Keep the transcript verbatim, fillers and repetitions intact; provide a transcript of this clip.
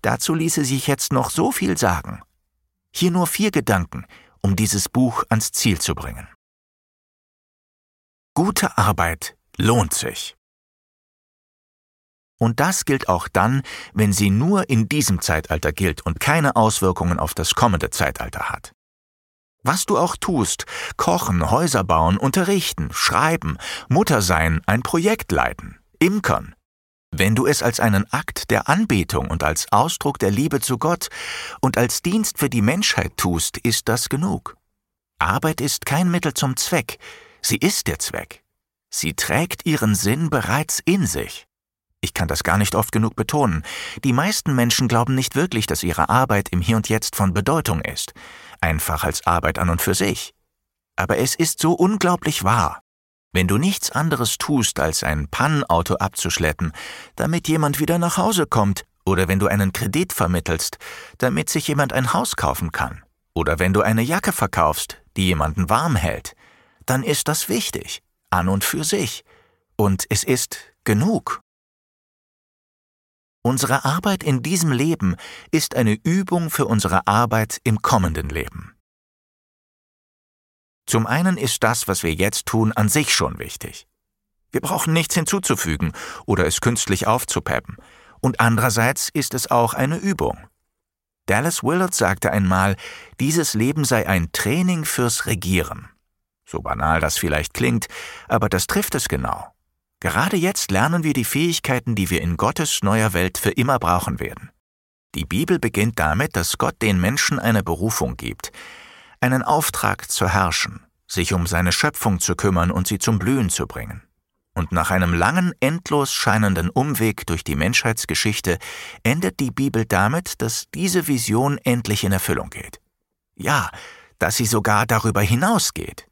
Dazu ließe sich jetzt noch so viel sagen. Hier nur vier Gedanken, um dieses Buch ans Ziel zu bringen. Gute Arbeit lohnt sich. Und das gilt auch dann, wenn sie nur in diesem Zeitalter gilt und keine Auswirkungen auf das kommende Zeitalter hat. Was du auch tust, kochen, Häuser bauen, unterrichten, schreiben, Mutter sein, ein Projekt leiten, imkern. Wenn du es als einen Akt der Anbetung und als Ausdruck der Liebe zu Gott und als Dienst für die Menschheit tust, ist das genug. Arbeit ist kein Mittel zum Zweck, sie ist der Zweck. Sie trägt ihren Sinn bereits in sich. Ich kann das gar nicht oft genug betonen. Die meisten Menschen glauben nicht wirklich, dass ihre Arbeit im Hier und Jetzt von Bedeutung ist. Einfach als Arbeit an und für sich. Aber es ist so unglaublich wahr. Wenn du nichts anderes tust, als ein Pannenauto abzuschleppen, damit jemand wieder nach Hause kommt, oder wenn du einen Kredit vermittelst, damit sich jemand ein Haus kaufen kann, oder wenn du eine Jacke verkaufst, die jemanden warm hält, dann ist das wichtig, an und für sich. Und es ist genug. Unsere Arbeit in diesem Leben ist eine Übung für unsere Arbeit im kommenden Leben. Zum einen ist das, was wir jetzt tun, an sich schon wichtig. Wir brauchen nichts hinzuzufügen oder es künstlich aufzupeppen. Und andererseits ist es auch eine Übung. Dallas Willard sagte einmal, dieses Leben sei ein Training fürs Regieren. So banal das vielleicht klingt, aber das trifft es genau. Gerade jetzt lernen wir die Fähigkeiten, die wir in Gottes neuer Welt für immer brauchen werden. Die Bibel beginnt damit, dass Gott den Menschen eine Berufung gibt, einen Auftrag zu herrschen, sich um seine Schöpfung zu kümmern und sie zum Blühen zu bringen. Und nach einem langen, endlos scheinenden Umweg durch die Menschheitsgeschichte endet die Bibel damit, dass diese Vision endlich in Erfüllung geht. Ja, dass sie sogar darüber hinausgeht.